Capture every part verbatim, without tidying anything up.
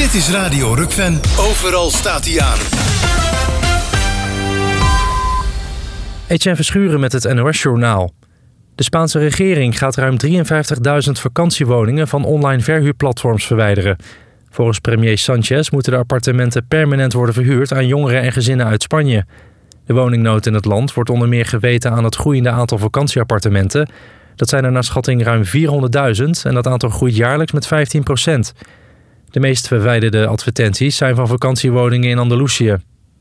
Dit is Radio Rukven. Overal staat hij aan. Etienne Verschuren met het N O S-journaal. De Spaanse regering gaat ruim drieënvijftigduizend vakantiewoningen van online verhuurplatforms verwijderen. Volgens premier Sanchez moeten de appartementen permanent worden verhuurd aan jongeren en gezinnen uit Spanje. De woningnood in het land wordt onder meer geweten aan het groeiende aantal vakantieappartementen. Dat zijn er naar schatting ruim vierhonderdduizend en dat aantal groeit jaarlijks met vijftien procent. De meest verwijderde advertenties zijn van vakantiewoningen in Andalusië.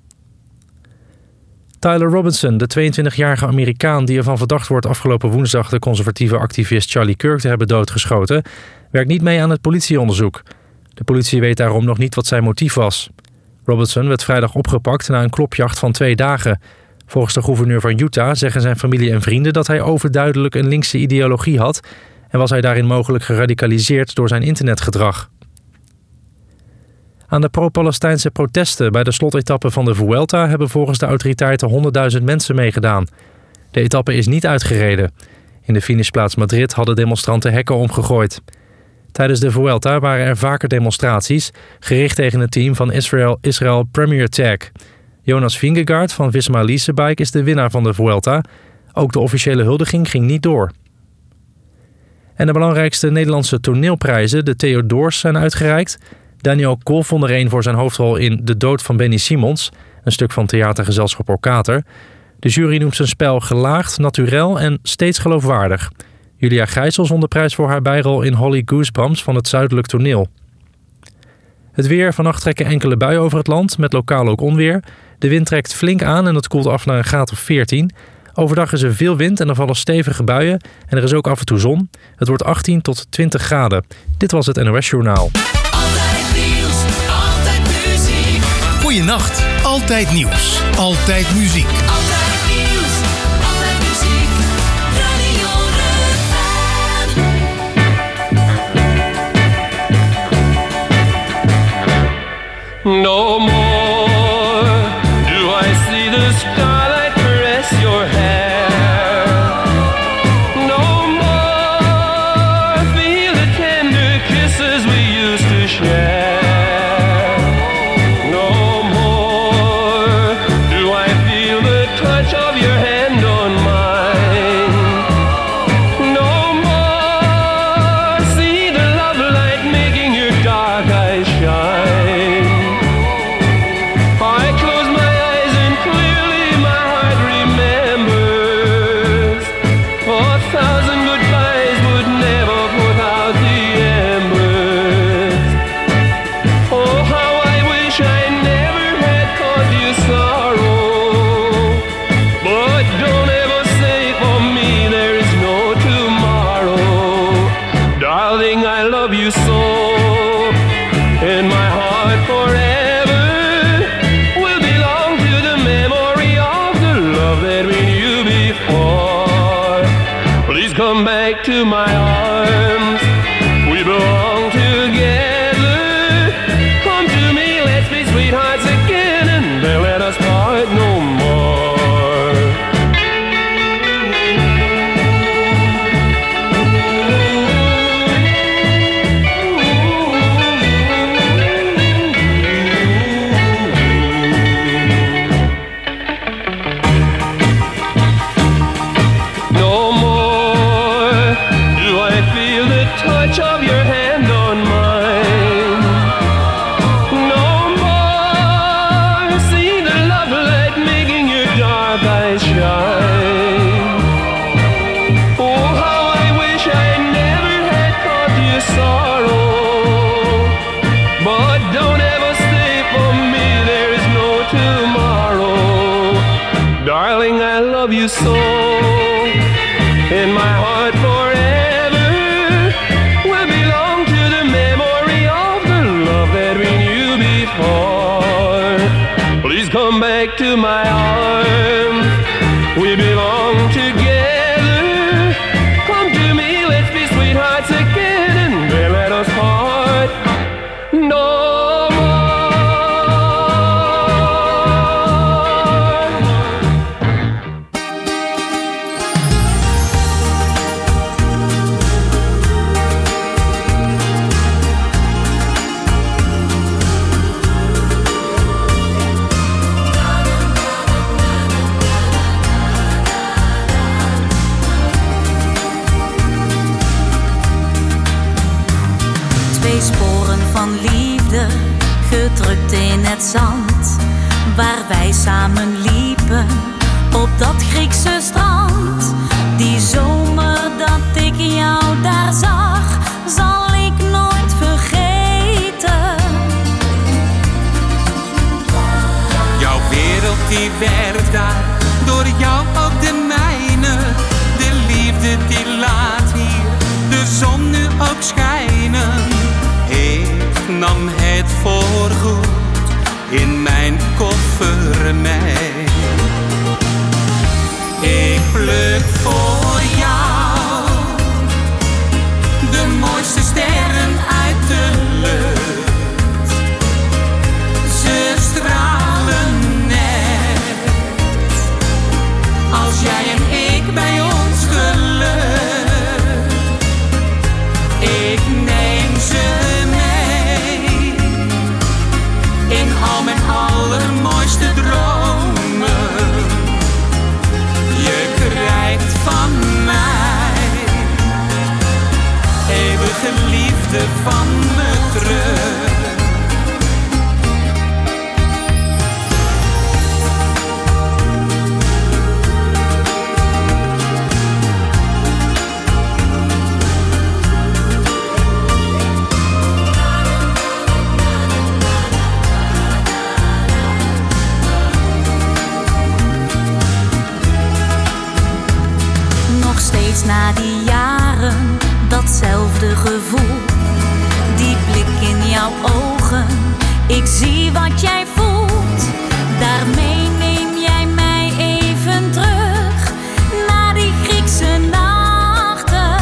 Tyler Robinson, de tweeëntwintigjarige Amerikaan die ervan verdacht wordt afgelopen woensdag de conservatieve activist Charlie Kirk te hebben doodgeschoten, werkt niet mee aan het politieonderzoek. De politie weet daarom nog niet wat zijn motief was. Robinson werd vrijdag opgepakt na een klopjacht van twee dagen. Volgens de gouverneur van Utah zeggen zijn familie en vrienden dat hij overduidelijk een linkse ideologie had en was hij daarin mogelijk geradicaliseerd door zijn internetgedrag. Aan de pro-Palestijnse protesten bij de slotetappe van de Vuelta hebben volgens de autoriteiten honderdduizend mensen meegedaan. De etappe is niet uitgereden. In de finishplaats Madrid hadden demonstranten hekken omgegooid. Tijdens de Vuelta waren er vaker demonstraties, gericht tegen het team van Israel, Israel Premier Tag. Jonas Vingegaard van Visma Leasebike is de winnaar van de Vuelta. Ook de officiële huldiging ging niet door. En de belangrijkste Nederlandse toneelprijzen, de Theodors, zijn uitgereikt. Daniel Kolf won er een voor zijn hoofdrol in De Dood van Benny Simons, een stuk van theatergezelschap Orkater. De jury noemt zijn spel gelaagd, naturel en steeds geloofwaardig. Julia Gijsels won de prijs voor haar bijrol in Holly Goosebumps van het Zuidelijk Toneel. Het weer. Vannacht trekken enkele buien over het land, met lokaal ook onweer. De wind trekt flink aan en het koelt af naar een graad of veertien. Overdag is er veel wind en er vallen stevige buien. En er is ook af en toe zon. Het wordt achttien tot twintig graden. Dit was het N O S-journaal. Altijd nieuws, altijd muziek. Goeienacht. Altijd nieuws, altijd muziek. Altijd nieuws, altijd muziek. Radio Rukven. No more do I see the starlight caress your hair. No more feel the tender kisses we used to share. No more do I feel the touch of your hand on mine. No more see the love light making your dark eyes shine. Come back to my arms. We belong together. Come to me, let's be sweethearts again, and then let us part no more. No more do I feel the touch of your hand on mine. No more see the love light making your dark eyes shine. Oh, how I wish I never had caused you sorrow. But don't ever stay for me, there is no tomorrow. Darling, I love you so. In my heart forever will belong to the memory of the love that we knew before. Please come back to my arms. We belong together. Come to me, let's be sweethearts again, and then let us part no more. sporen van liefde, gedrukt in het zand, waar wij samen liepen op dat Griekse strand. Die zomer dat ik jou daar zag, zal ik nooit vergeten. Jouw wereld die werd daar, door jou ook de mijne. De liefde die laat hier de zon nu ook schijnen. Ik nam het voorgoed in mijn koffer mee. Ik pluk voor jou de mooiste sterren uit de lucht. Ze stralen net als jij en ik bij ons geluk. Ik neem ze mee in al mijn allermooiste dromen. Je krijgt van mij eeuwige liefde van me terug. Na die jaren, datzelfde gevoel, die blik in jouw ogen, ik zie wat jij voelt. Daarmee neem jij mij even terug naar die Griekse nachten.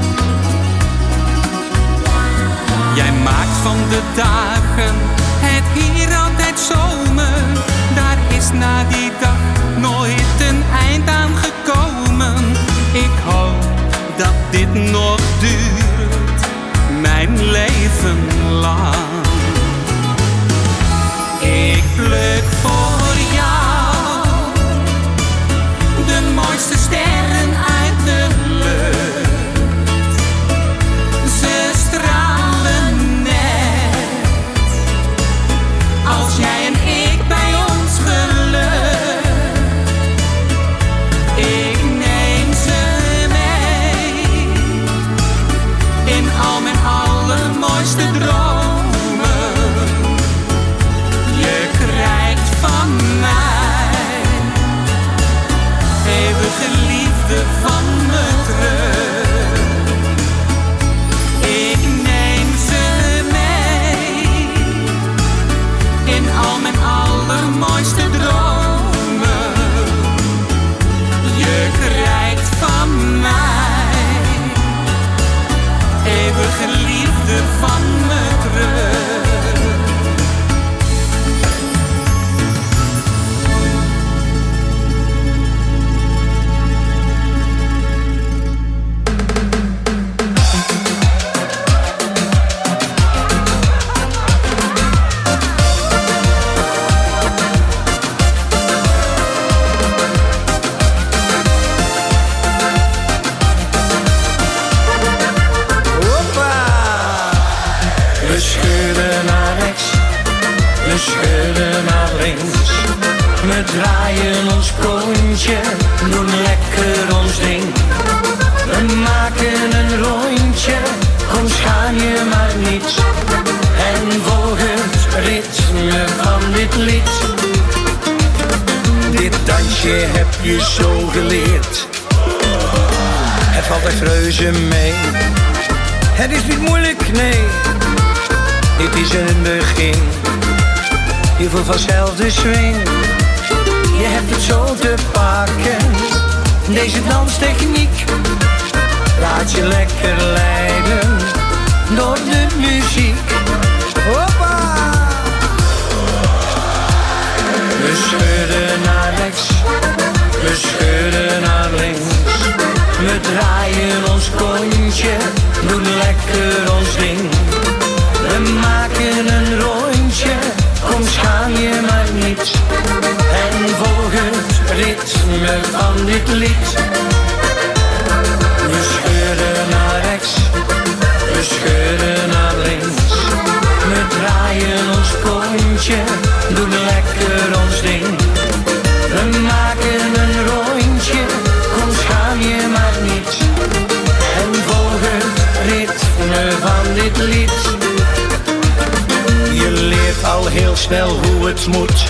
Jij maakt van de dagen het hier altijd zomer. Daar is na die dag nooit een eind aan gekomen. Ik hoop dat dit nog duurt, mijn leven lang. Ik pluk voor jou de mooiste sterren uit de lucht. Ze stralen net als jij en ik bij ons geluk. Ik neem ze mee in al mijn allermooiste dromen. Je krijgt van mij eeuwige liefde van me terug. Ik neem ze mee in al mijn allermooiste dromen. Je krijgt van mij eeuwige liefde van me terug. We schudden naar rechts, we schudden naar links. We draaien ons kontje, doen lekker ons ding. We maken een rondje, kom schaam je maar niet. En volg het ritme van dit lied. Dit dansje heb je zo geleerd. Het valt echt reuze mee. Het is niet moeilijk, nee. Dit is een begin. Je voelt vanzelf de swing. Je hebt het zo te pakken. Deze danstechniek laat je lekker leiden door de muziek. Hoppa! We schudden naar rechts, we schudden naar links. We draaien ons kontje, doen lekker ons ding. We maken een rondje, kom schaam je maar niet. En volg het ritme van dit lied. We schudden naar rechts, we schudden naar links. rondje, doen lekker ons ding. We maken een rondje, kom schaam je maar niet. En volg het ritme van dit lied. Je leert al heel snel hoe het moet.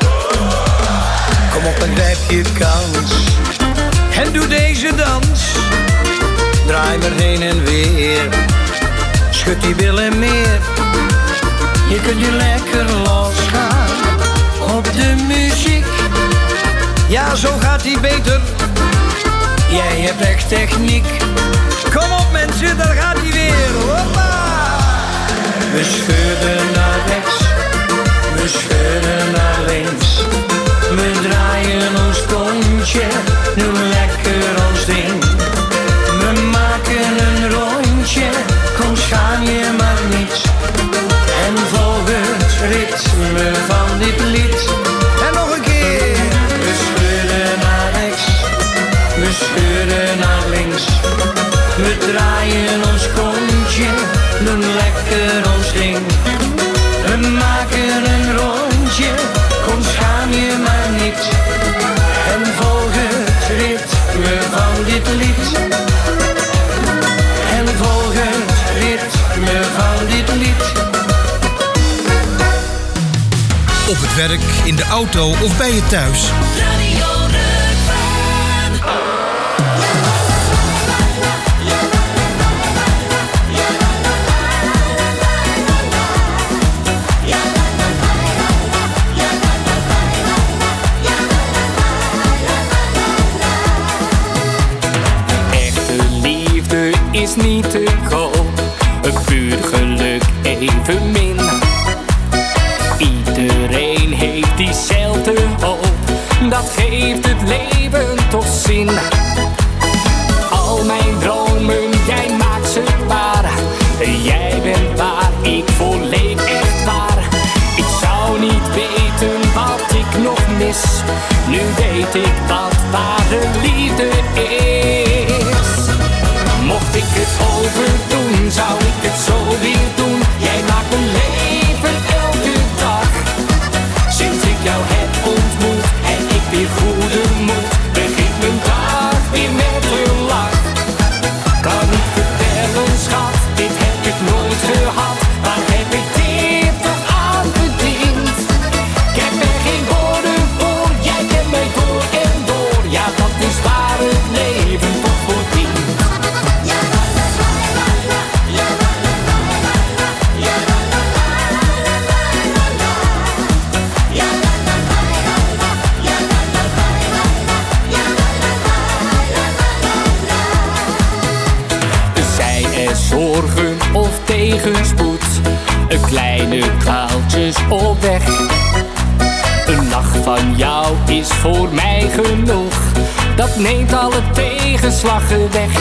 Kom op en grijp je kans. En doe deze dans. Draai maar heen en weer. Schud die billen meer. Je kunt je lekker losgaan op de muziek. Ja, zo gaat die beter. Jij hebt echt techniek. Kom op mensen, daar gaat hij weer. Hoppa! We schudden naar rechts. We schudden naar links. We draaien ons kontje. Doen lekker ons ding. We maken een rondje. Kom schaam je maar niet. En volg het ritme van dit lied. En nog een keer. We schudden naar rechts. We schudden naar links. We draaien ons kontje. Doen lekker ons ding. We maken een rondje. Kom schaam je maar niet. En volg het ritme van dit lied. En volg het ritme van dit lied. Op het werk, in de auto of bij je thuis. Radio Rukven. Echte liefde is niet te koop, het puur geluk evenmin. Iedereen heeft diezelfde hoop, dat geeft het leven toch zin. Al mijn dromen, jij maakt ze waar. Jij bent waar, ik volledig echt waar. Ik zou niet weten wat ik nog mis. Nu weet ik wat ware liefde is. Mocht ik het overdoen, zou ik het zo weer doen. Jij maakt mijn leven elke dag. Sinds ik jou heb ontmoet en ik weer goede moed, begint mijn dag weer met een lach. Kan niet vertellen schat, dit heb ik nooit gehad. Waar heb ik dit toch aan verdiend? Ik heb er geen woorden voor, jij kent mij door en door. Ja, dat is waar het leven toch voor dient. Zorgen of tegenspoed, een kleine kwaaltjes op weg. Een lach van jou is voor mij genoeg, dat neemt alle tegenslagen weg.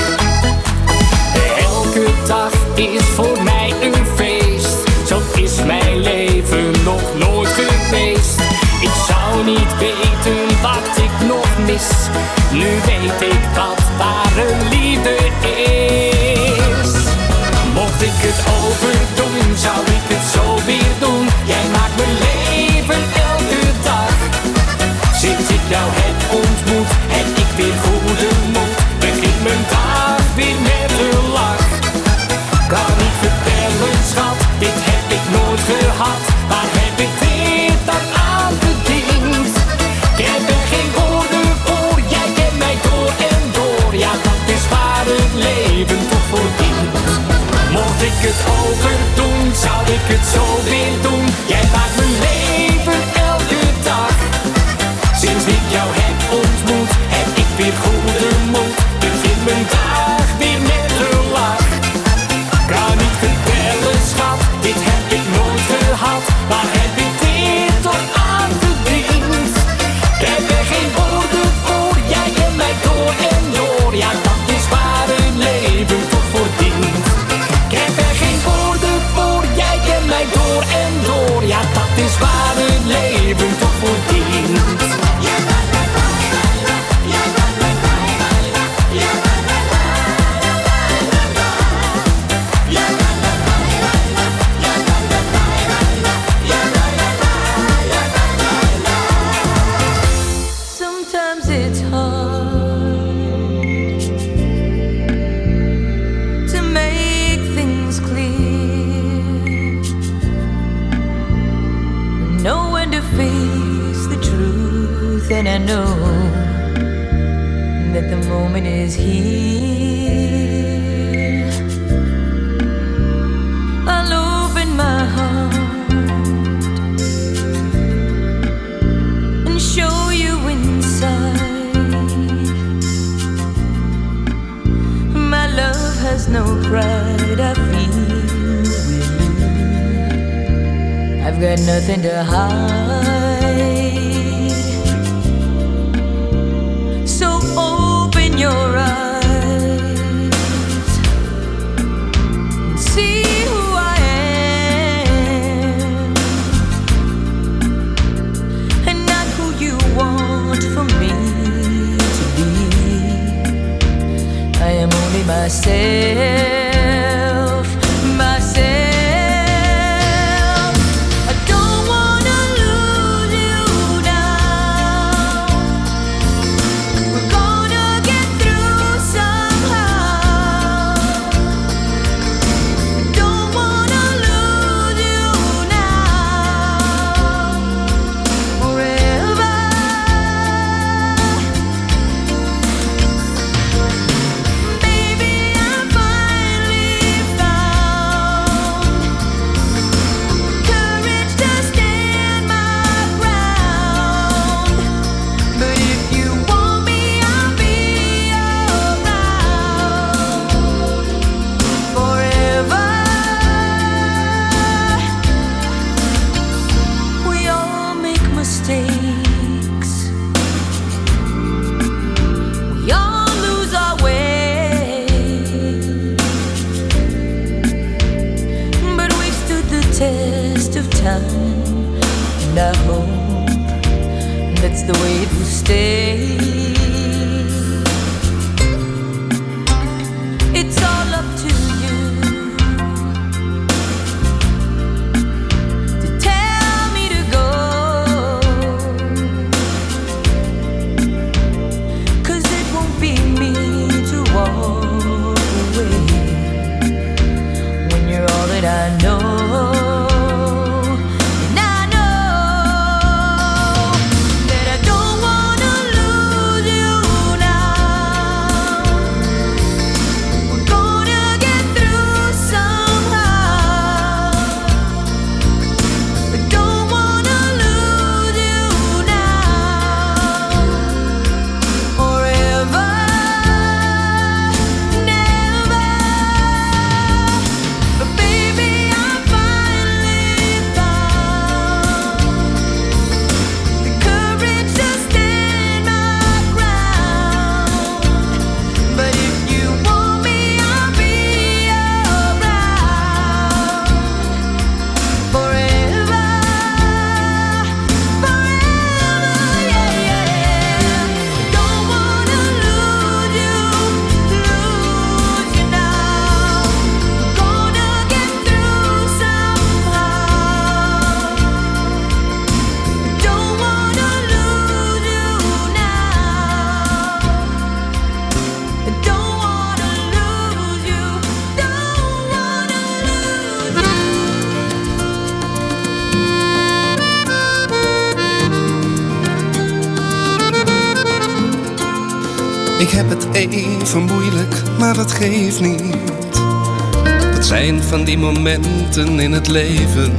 Elke dag is voor mij een feest, zo is mijn leven nog nooit geweest. Ik zou niet weten wat ik nog mis, nu weet ik wat ware liefde is. Mocht ik het overdoen, zou ik het zo weer doen. Jij maakt mijn leven elke dag. Sinds ik jou heb ontmoet, heb ik weer goede moed. Begint mijn dag weer met een lach. Kan niet vertellen schat, dit heb ik nooit gehad. Waar heb ik dit dan aan verdiend? Ik heb er geen woorden voor, jij kent mij door en door. Ja, dat is waar het leven toch voor dient. Mocht ik het overdoen, zou ik het zo weer doen. Jij maakt mijn leven elke dag. Sinds ik jou heb ontmoet, heb ik weer goede moed. Begint mijn dag weer met een lach. Kan niet vertellen schat, dit heb ik nooit gehad. Waar heb ik dit toch aan verdiend? Ik heb er geen woorden voor, jij kent mij door en door. Ja, dat is waar het leven toch voor dient. Ik heb er geen woorden voor, jij kent mij door en door. Ja, dat is waar het leven toch voor dient. face the truth, and I know that the moment is here. I'll open my heart and show you inside. My love has no pride, I feel with you. I've got nothing to hide. So open your eyes and see who I am, and not who you want for me to be. I am only myself, myself. The way it will stay. It's all up to you to tell me to go, 'cause it won't be me to walk away when you're all that I know. Ik heb het even moeilijk, maar dat geeft niet. Het zijn van die momenten in het leven.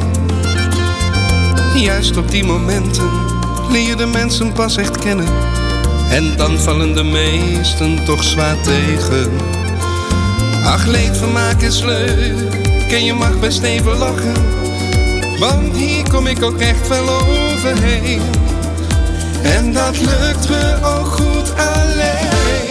Juist op die momenten leer je de mensen pas echt kennen. En dan vallen de meesten toch zwaar tegen. Ach, leedvermaak is leuk en je mag best even lachen, want hier kom ik ook echt wel overheen. En dat lukt me ook goed alleen.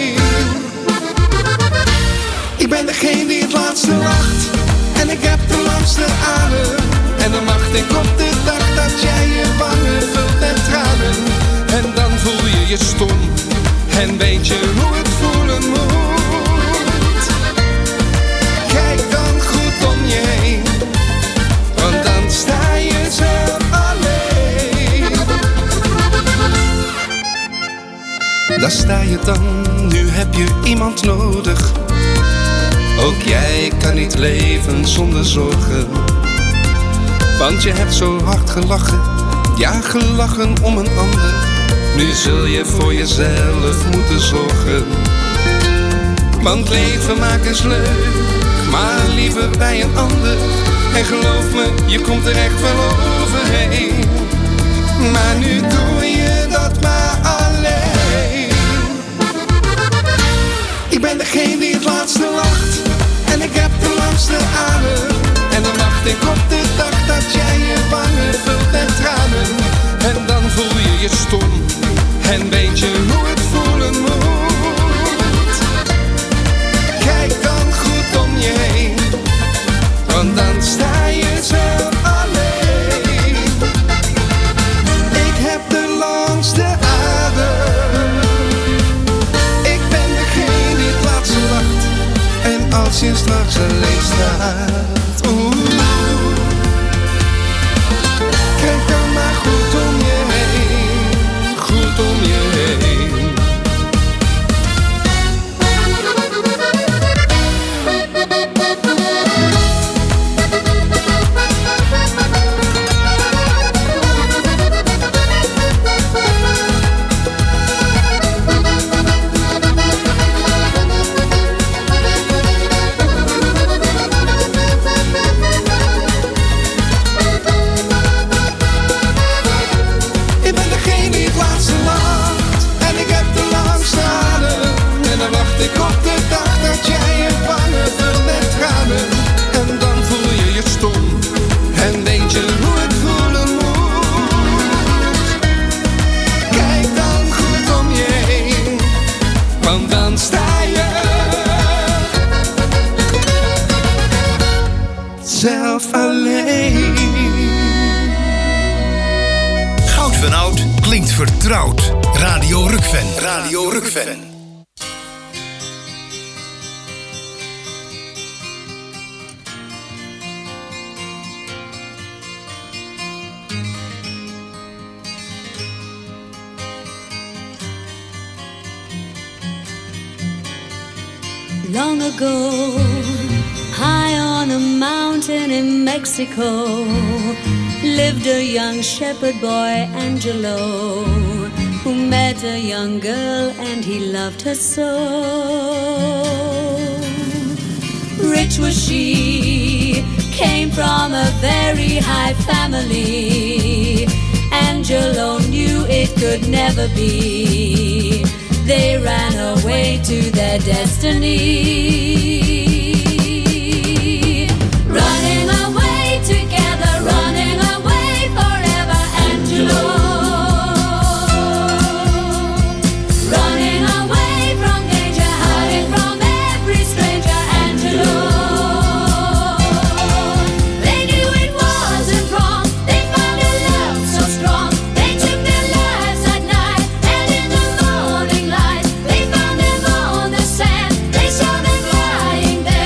Ik ben degene die het laatste lacht en ik heb de langste adem. En dan wacht ik op de dag dat jij je wangen vult met tranen. En dan voel je je stom en weet je hoe het voelen moet. Kijk dan goed om je heen, want dan sta je zelf alleen. Daar sta je dan, nu heb je iemand nodig. Ook jij kan niet leven zonder zorgen, want je hebt zo hard gelachen, ja gelachen om een ander. Nu zul je voor jezelf moeten zorgen. Want leven maakt is leuk, maar liever bij een ander. En geloof me, je komt er echt wel overheen. Maar nu doe je dat maar alleen. Ik ben degene die het laatste lacht. En ik heb de langste adem. En dan wacht ik op de dag dat jij je wangen vult met tranen. En dan voel je je stom. En weet je hoe het voelen moet. Kijk dan goed om je heen. Want dan sta je zelf alleen. Ik heb de langste adem. Ik ben degene die het laatste lacht. En als je straks alleen staat, oeh, kijk dan maar goed om je heen. Goed om je heen. Zelf alleen. Goud van Oud klinkt vertrouwd. Radio Rukven. Radio Rukven. Long ago, high on a mountain in Mexico, lived a young shepherd boy, Angelo, who met a young girl and he loved her so. Rich was she, came from a very high family. Angelo knew it could never be. They ran away to their destiny. Running away together, running away forever, Angelo. Running away from danger, hiding from every stranger, Angelo. They knew it wasn't wrong, they found a love so strong. They took their lives at night, and in the morning light they found them on the sand. They saw them lying there.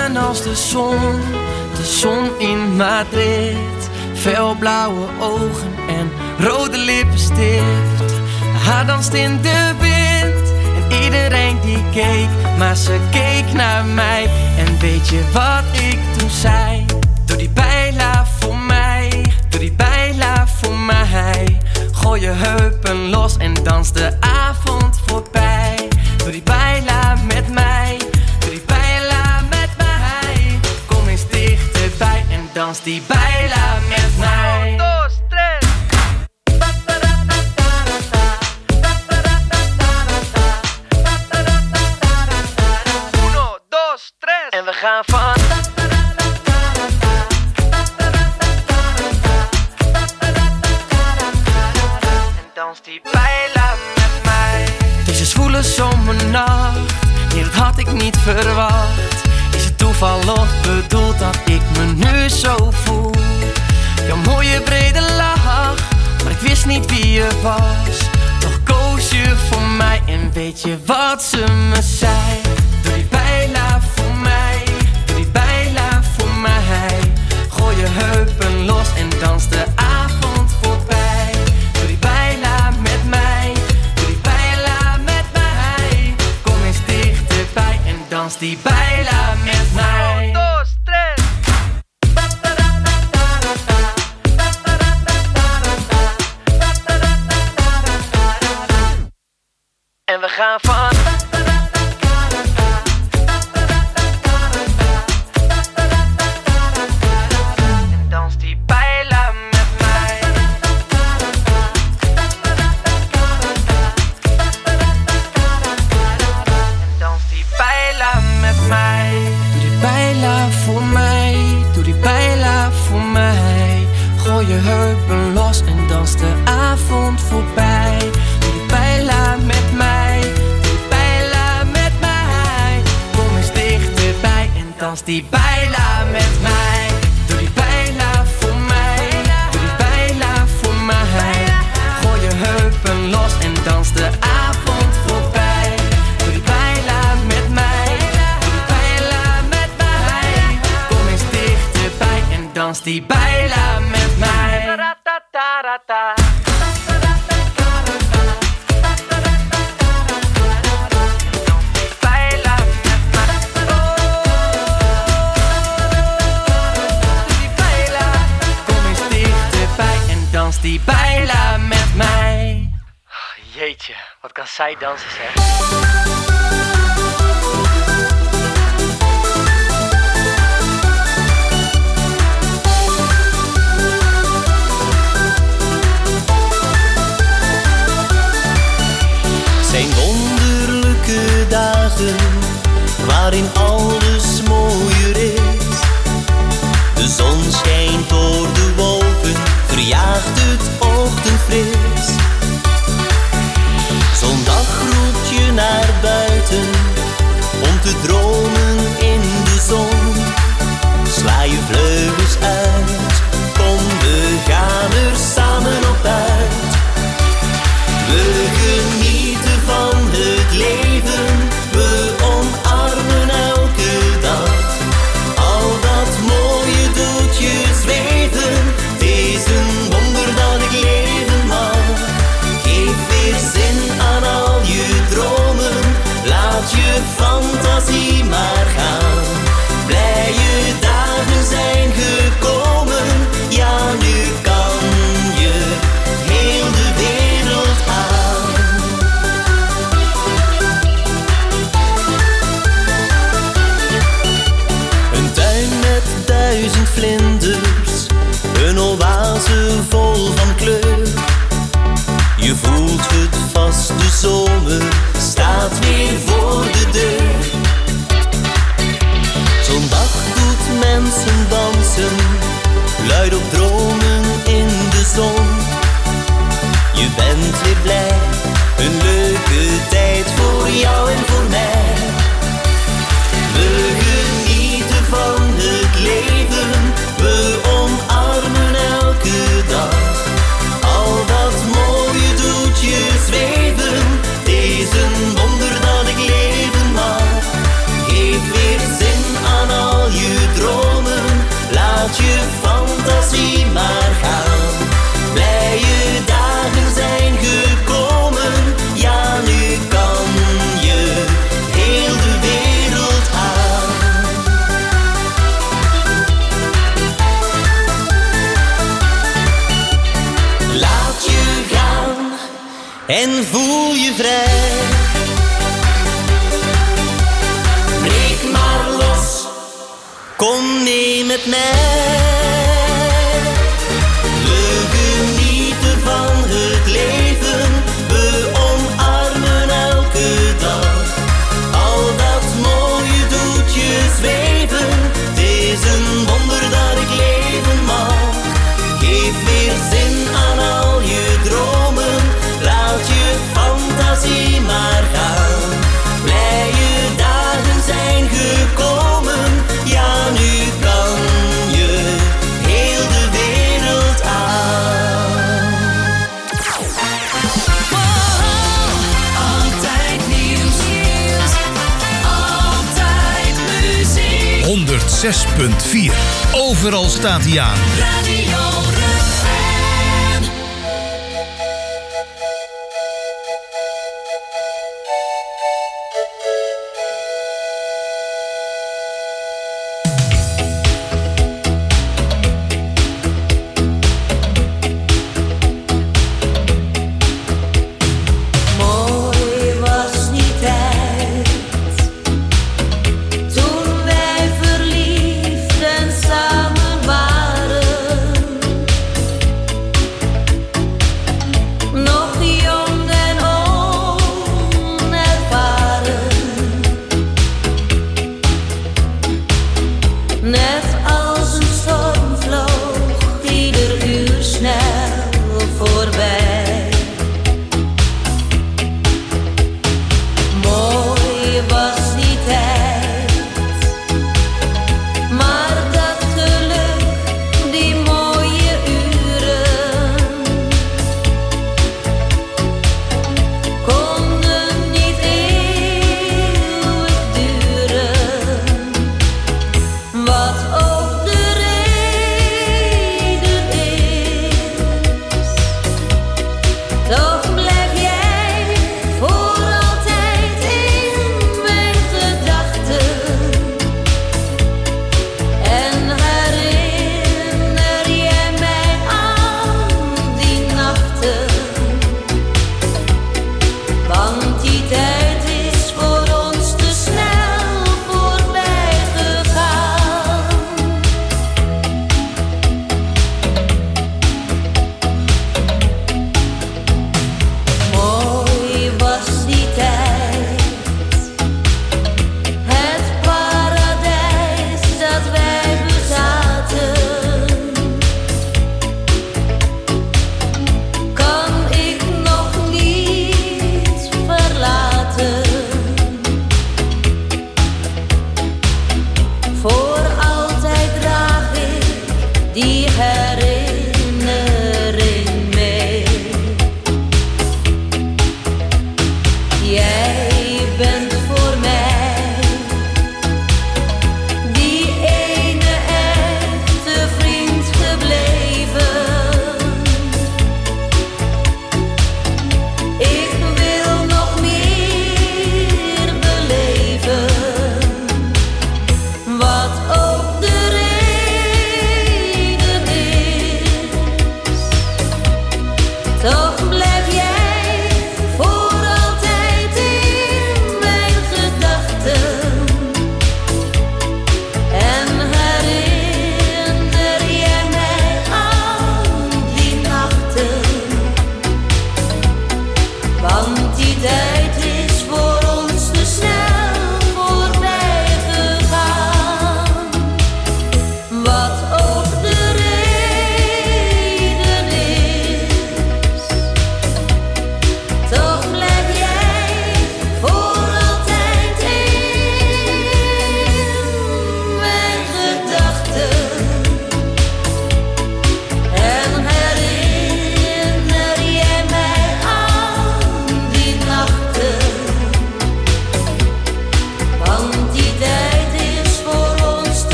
schijnen als de zon, de zon in Madrid. Felblauwe ogen en rode lippenstift. Haar danst in de wind en iedereen die keek, maar ze keek naar mij. En weet je wat ik toen zei? Doe die bijla voor mij, doe die bijla voor mij. Gooi je heupen los en dans de avond voorbij. Doe die bijla met mij, doe die bijla met mij. Kom eens dichterbij en dans die bijla met mij. Uno, dos, tres. Uno, dos, tres. En we gaan van... Dans die bijla met mij. Deze zwoele zomernacht, nee dat had ik niet verwacht. Is het toeval of bedoeld dat ik me nu zo voel? Jouw mooie brede lach, maar ik wist niet wie je was. Toch koos je voor mij en weet je wat ze me zei? Doe die bijla voor mij, doe die bijla voor mij. Gooi je heupen los en dans de avond voorbij. Doe die bijla met mij, doe die bijla met mij. Kom eens dichterbij en dans die bijla met mij. Uno, dos, tres. En we gaan van... En dans die bijla met mij. En dans die bijla met mij. Doe die bijla voor mij, doe die bijla voor mij. Gooi je heupen los en dans de avond voorbij. Doe die bijla met mij, doe die bijla met mij. Kom eens dichterbij en dans die bijla met mij. Doe die bijla voor mij, doe die bijla voor mij. Gooi je heupen los en dans de avond voorbij. Doe die bijla met mij, doe die bijla met mij. Kom eens dichterbij en dans die bijla met mij. Ta-ra-ta-ta-ra-ta. Dans die bijla met mij. Oh, jeetje, wat kan zij dansen zeg. Zijn wonderlijke dagen waarin alles mooier is. De zon schijnt door de wolken, verjaagt het ochtendfris. Zondag roept je naar buiten om te dromen in de zon. Sla je vleugels uit, kom we gaan er samen op uit. We genieten van het leven, we omarmen elke dag. Al dat mooie doet je zweven, het is een wonder dat ik leven mag. Geef weer zin aan al je dromen, laat je fantasie maar gaan. Blije dagen zijn gekomen, ja nu kan je heel de wereld aan. Een tuin met duizend vlinders, een oase vol van kleur. Je voelt het vast, de zomer staat weer voor de deur. Zondag doet mensen dansen, luid op dromen in de zon. Je bent weer blij, een leuke tijd voor jou en voor mij. We genieten van het leven, we omarmen elke dag. Al dat mooie doet je zweven, het is een wonder dat ik leven mag. Geef weer zin aan al en voel je vrij. Breek maar los, kom mee met mij. We genieten van het leven, we omarmen elke dag. Al dat mooie doet je zweven, het is een wonder dat ik leven mag. Geef weer zin aan al je dromen, laat je fantasie maar gaan. Blije dagen zijn gekomen, ja nu kan je heel de wereld aan. Oh, altijd nieuws, altijd muziek. honderdzes punt vier. Overal staat hij aan. Radio Rukven. Mooi was die tijd, toen wij verliefd en samen waren.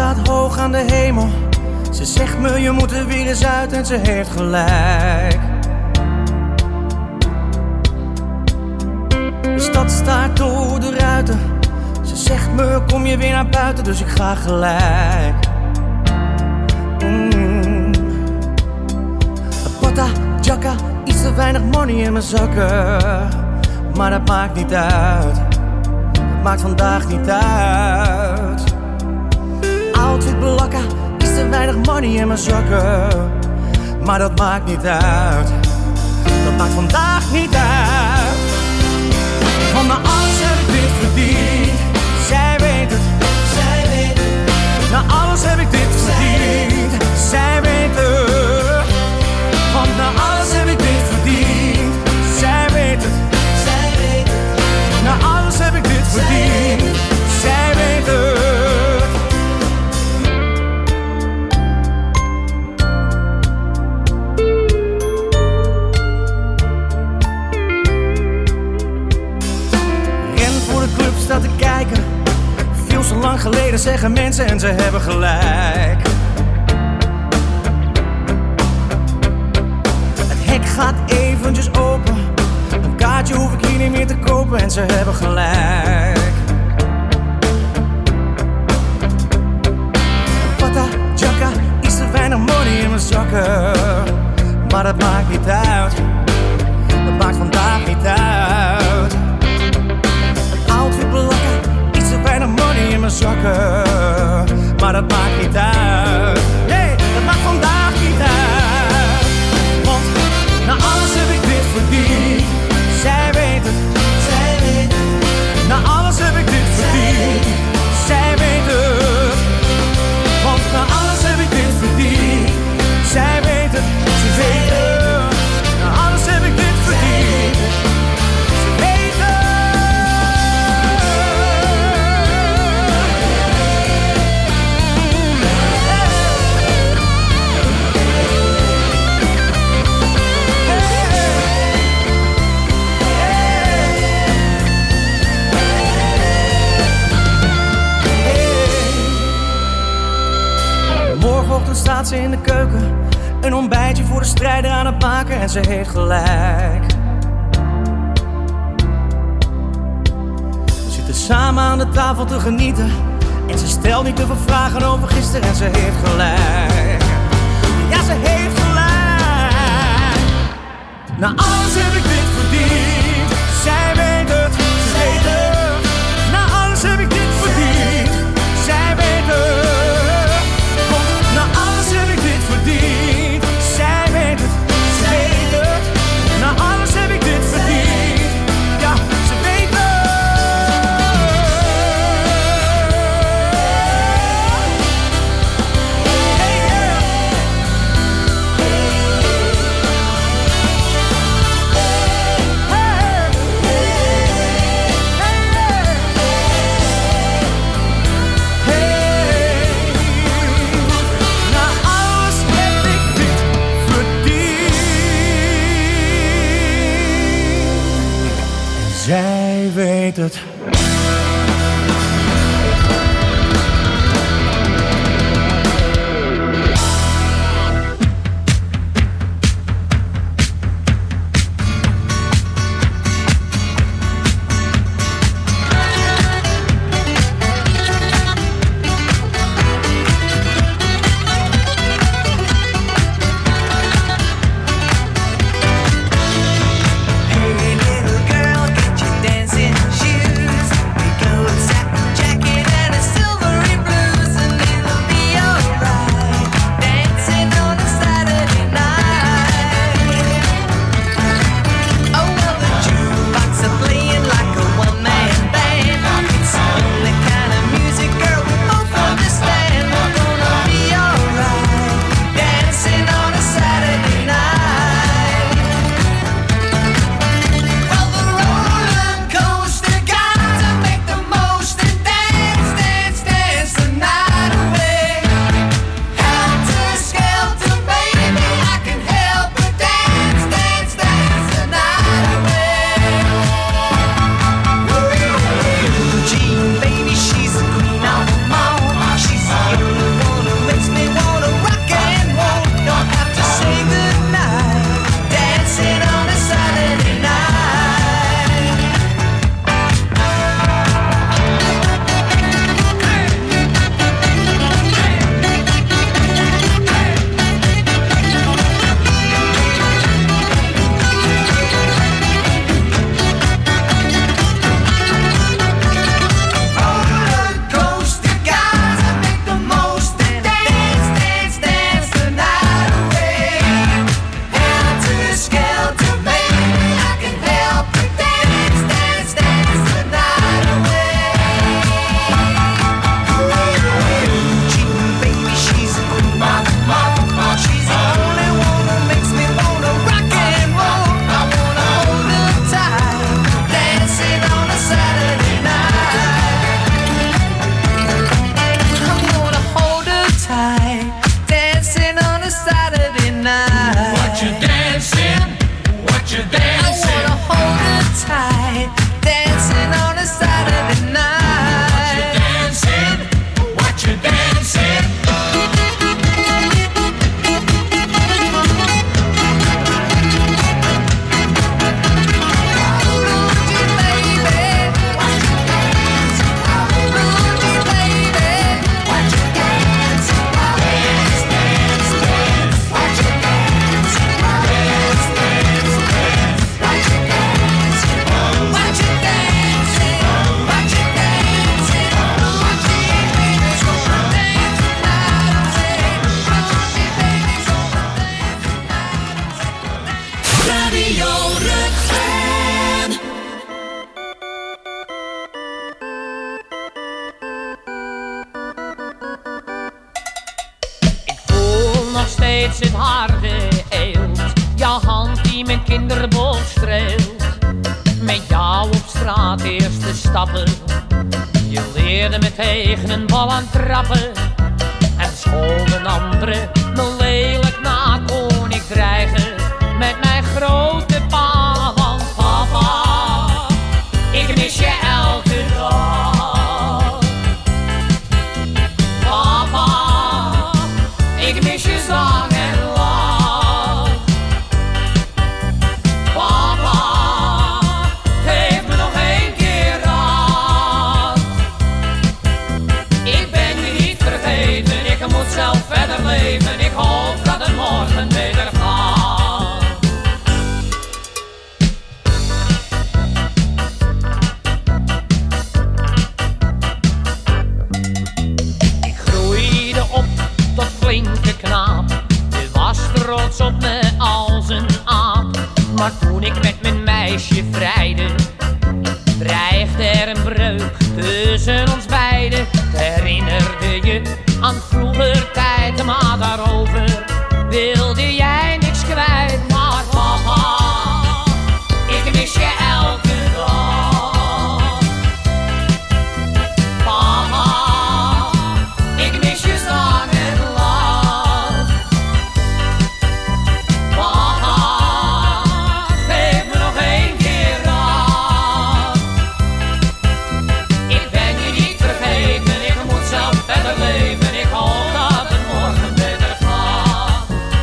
staat hoog aan de hemel. Ze zegt me je moet er weer eens uit en ze heeft gelijk. De stad staart door de ruiten. Ze zegt me kom je weer naar buiten, dus ik ga gelijk. mm. Pata, jacka, iets te weinig money in mijn zakken. Maar dat maakt niet uit. Dat maakt vandaag niet uit. Outfit belakka, iets te weinig money in mijn zakken. Maar dat maakt niet uit. Dat maakt vandaag niet uit. Want na alles heb ik dit verdiend. Zij weet het. Zij weet het. Na alles heb ik dit verdiend. Zij weet het. Want na alles heb ik dit verdiend. Zij weet het. Zij weet het. Na alles heb ik dit verdiend. Zij weet het. Staat te kijken. Veel zo lang geleden zeggen mensen en ze hebben gelijk. Het hek gaat eventjes open. Een kaartje hoef ik hier niet meer te kopen en ze hebben gelijk. Pata, jacka, iets te weinig money in mijn zakken. Maar dat maakt niet uit. Dat maakt vandaag niet uit. Outfit belakken, iets te weinig money in mijn zakken. Maar dat maakt niet uit. Nee, dat maakt vandaag niet uit. Want na alles heb ik dit verdiend. Zij weet het. Zij weet het. Na alles heb ik dit verdiend. Zij weet het. Want na alles heb ik dit verdiend. Zij weet het. Ze weet het. Na alles heb ik dit verdiend. Ze weet het. Morgenochtend staat ze in de keuken. Een ontbijtje voor de strijder aan het maken en ze heeft gelijk. We zitten samen aan de tafel te genieten. En ze stelt niet te veel vragen over gisteren en ze heeft gelijk. Ja, ze heeft gelijk. Na alles heb ik dit verdiend. Zij weet het, ze weet het. Na alles heb ik dit verdiend. Zij weet het. Na alles heb ik dit verdiend. Zij weet het, ze weet het. Na alles heb ik dit verdiend. Ja, ze weet het. Hey, yeah. Hey, hey. Na alles heb ik dit verdiend. En zij weet het. Hey little girl, get your dancing shoes. nog steeds het harde eelt. Jouw hand die mijn kinderboog streelt. Met jou op straat eerste stappen. Je leerde me tegen een bal aan trappen. En school een andere me lelijk na kon ik dreigen. Met mijn grote pa, want papa, ik mis je elke dag. Papa, ik mis je zang en lach. Papa, geef me nog één keer raad. Ik ben je niet vergeten, ik moet zelf verder leven. Ik hoop dat het morgen beter gaat. Ik groeide op tot flinke knaap. Je was trots op me als een aap. Maar toen ik met mijn meisje vrijde, dreigde er een breuk tussen ons beiden. Herinnerde je aan vroeger tijd, maar daarover wilde jij niks kwijt. Maar papa, ik mis je elke dag. Papa, ik mis je zang en lach. Papa, geef me nog één keer raad. Ik ben je niet vergeten, ik moet zelf verder leven. Ik hoop dat het morgen beter gaat.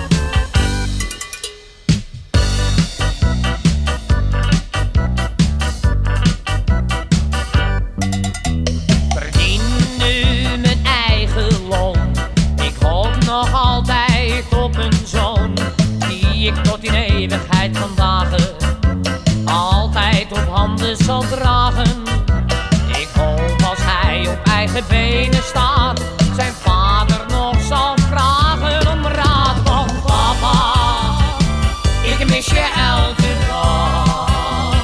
Verdien nu mijn eigen loon. Ik hoop nog altijd op een zoon, die ik tot in eeuwigheid van dagen altijd op handen zal dragen. Ik hoop als hij op eigen benen staat, zijn vader nog zal vragen om raad. Want papa, ik mis je elke dag.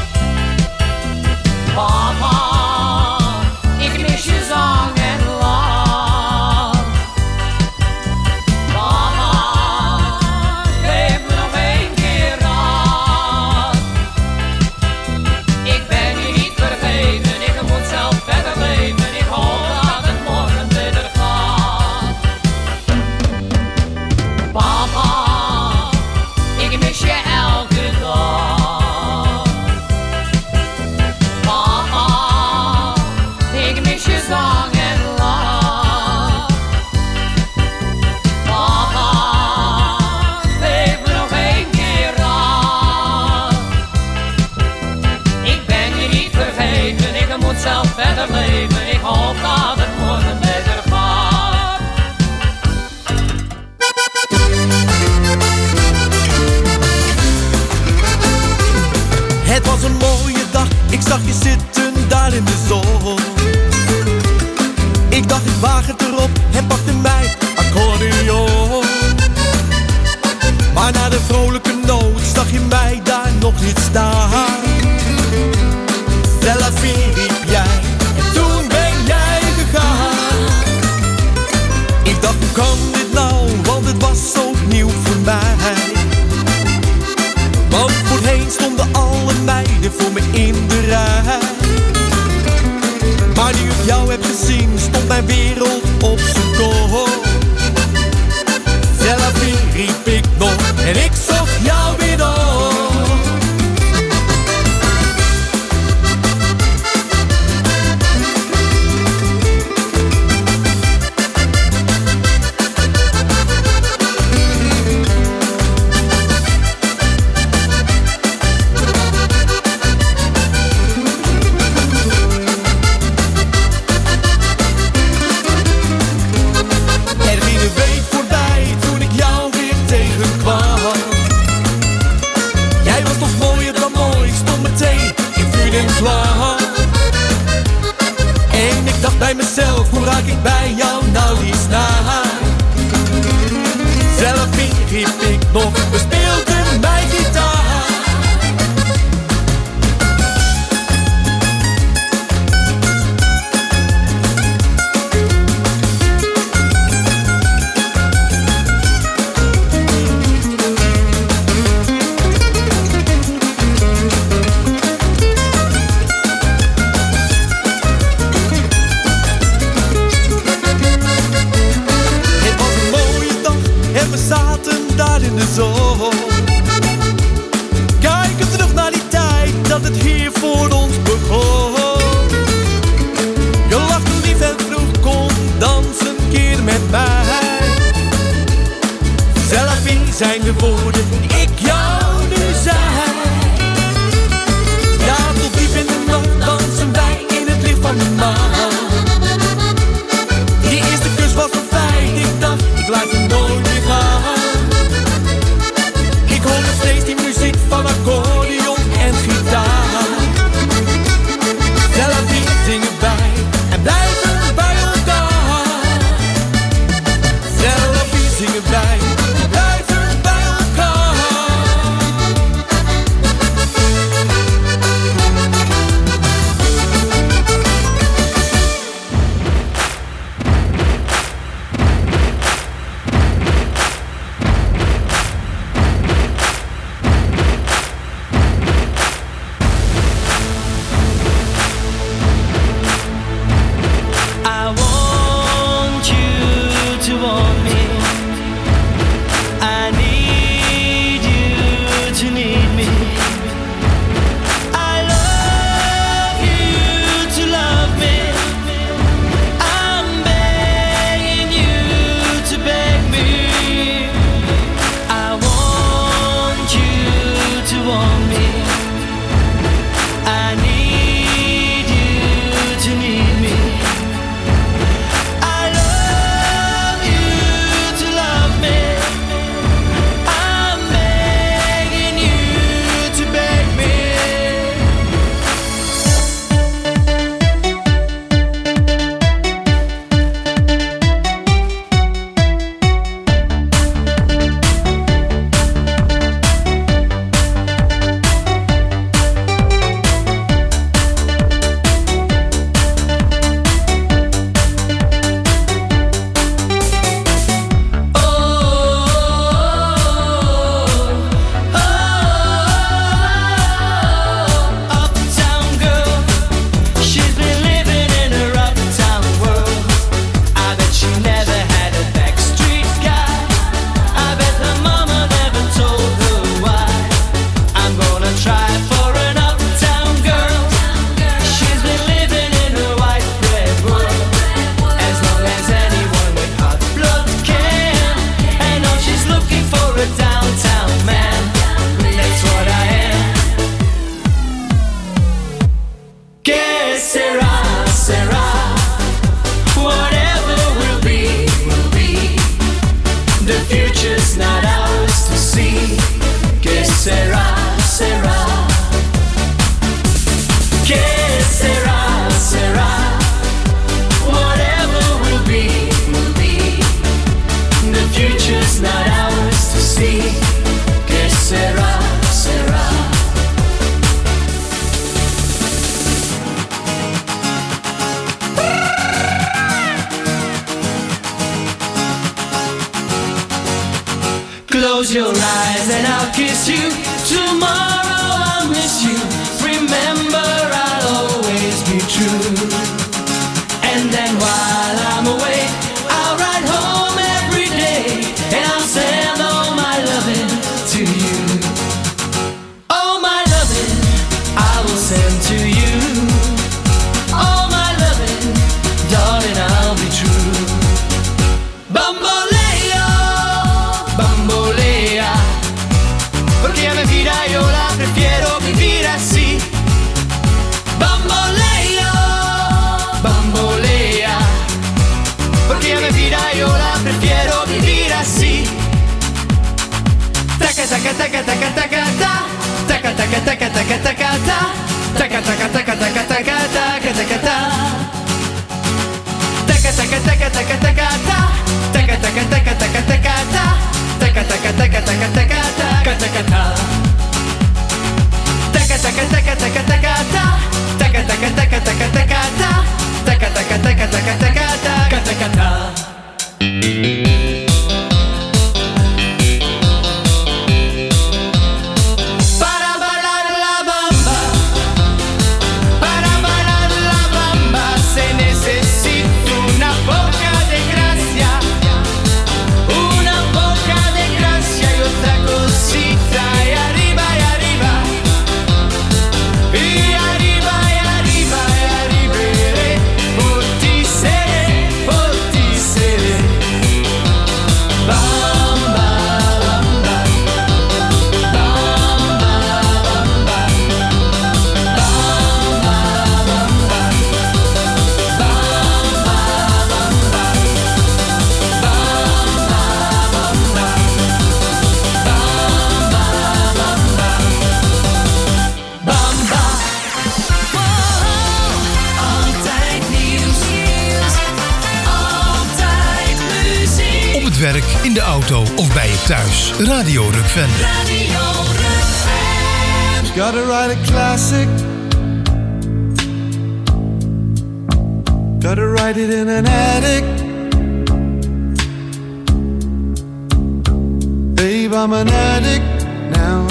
Papa, ik mis je zang en lach. Papa, geef me nog één keer raad. Ik ben je niet vergeten, ik moet zelf verder leven. Ik hoop dat het morgen beter gaat. Papa, ik mis je elke dag. Papa, ik mis je zang en lach. Papa, geef me nog één keer raad. Ik ben je niet vergeten, ik moet zelf verder leven. Ik hoop dat het morgen beter gaat. Het was een mooie dag, ik zag je zitten daar in de zon. Ik dacht ik waag het erop, het pakte mij accordeon. Maar na de vrolijke noot zag je mij daar nog niet staan. Stella Vie riep jij, en toen ben jij gegaan. Ik dacht hoe kan dit nou, want het was zo nieuw voor mij. Want voorheen stonden alle meiden voor me in de rij. Maar nu ik jou heb gezien, stond mijn wereld op zijn kop. Stella Vie riep ik nog, en ik zocht jou weer nog. Er ging een week voorbij toen ik jou weer tegenkwam. Jij was nog mooier dan mooi, ik stond meteen in vuur en vlam. En ik dacht bij mezelf, hoe raak ik bij jou nou die snaar? Zelf riep ik nog, we speelden mijn gitaar. Je lachte lief en vroeg, kom dans een keer met mij. C'est la vie zijn de woorden die ik jou nu zei. Ja, tot diep in de nacht dansen wij in het licht van de maan. Die eerste kus was een feit, ik dacht, ik laat je nooit meer gaan. Ik hoor nog steeds die muziek van accordeon en gitaar. C'est la vie zingen wij en blijven bij elkaar. C'est la vie zingen wij. Close your eyes and I'll kiss you. Tomorrow I'll miss you. Remember I'll always be true. And then while I'm away, I'll ride home every day and I'll send all my loving to you. All my loving I will send to you. All my loving, darling, I'll be true. Bamboleo, bambolea, porque a mi vida yo la prefiero vivir así. Bamboleo, bambolea, porque a mi vida yo la prefiero vivir así. Taca taca taca taca taca ta, taca taca taca taca taca ta, taca taca taca taca taca taca taca ta. Taca taca taca taca taca ta, taca taca taca taca taca ta, taca taca taca taca taca taca taca ta. Taca taca taca taca taca ta, taca taca taca taca taca ta, taca taca taca taca taca taca taca ta. Para bailar la bamba, para bailar la bamba se necesita una boca de gran werk, in de auto of bij je thuis. Radio Rukven. Radio Rukven. Gotta write a classic. Gotta write it in an attic. Babe, I'm an addict now.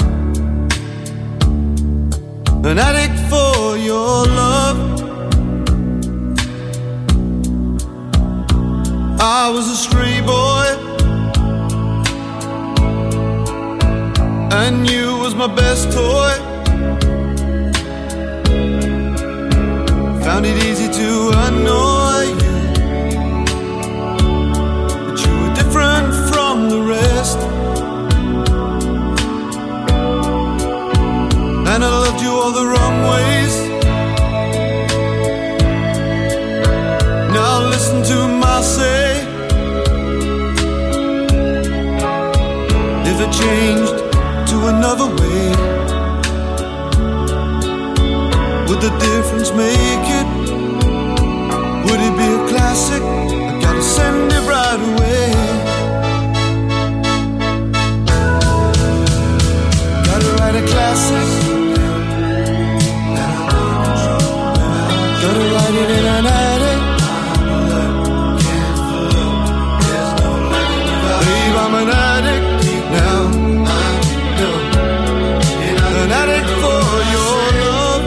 An addict for your love. I was a stray boy, and you was my best toy. Found it easy to annoy you, but you were different from the rest. And I loved you all the wrong ways. Now listen to my say. If I changed to another way, would the difference make it? Would it be a classic? I gotta send it right away. Gotta write a classic. Gotta write it in an attic. Babe, I'm an addict now. An addict for your love.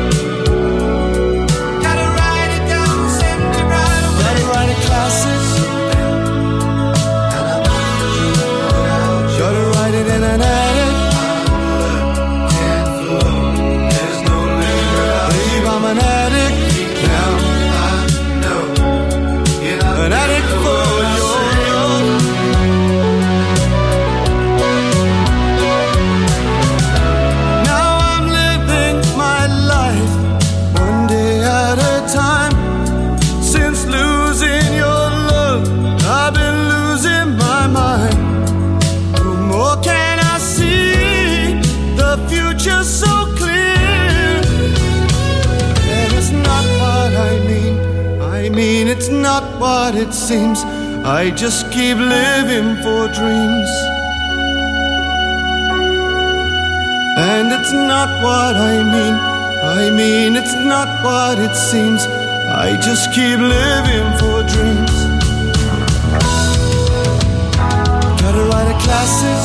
Gotta write it down, send it right away. Gotta write a classic. Gotta write it in an attic. Babe, I'm an addict. An addict for your love. Now I'm living my life one day at a time. Since losing your love, I've been losing my mind. No more can I see the future so clear. And it's not what I mean. I mean, it's not what it seems. I just keep living for dreams. And it's not what I mean. I mean, it's not what it seems. I just keep living for dreams. Gotta write a classic.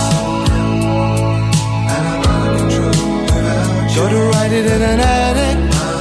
Gotta write it in an attic.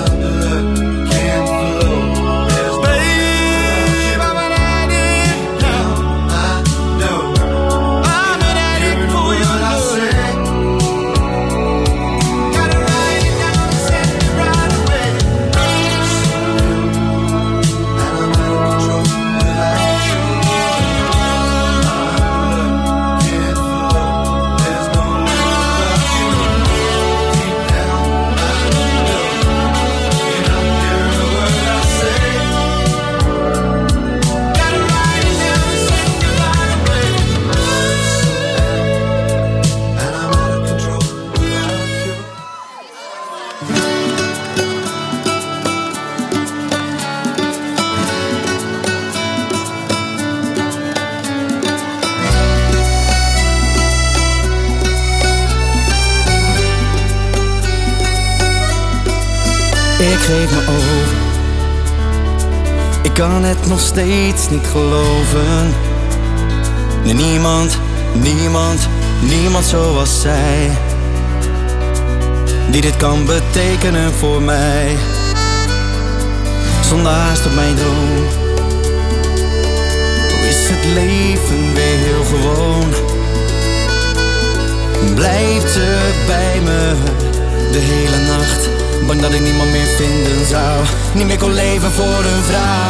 Ik geef me over. Ik kan het nog steeds niet geloven. Nee, niemand, niemand, niemand zoals zij, die dit kan betekenen voor mij. Zonder haast op mijn droom. Hoe is het leven weer heel gewoon? Blijft ze bij me de hele nacht, bang dat ik niemand meer vinden zou. Niet meer kon leven voor een vrouw.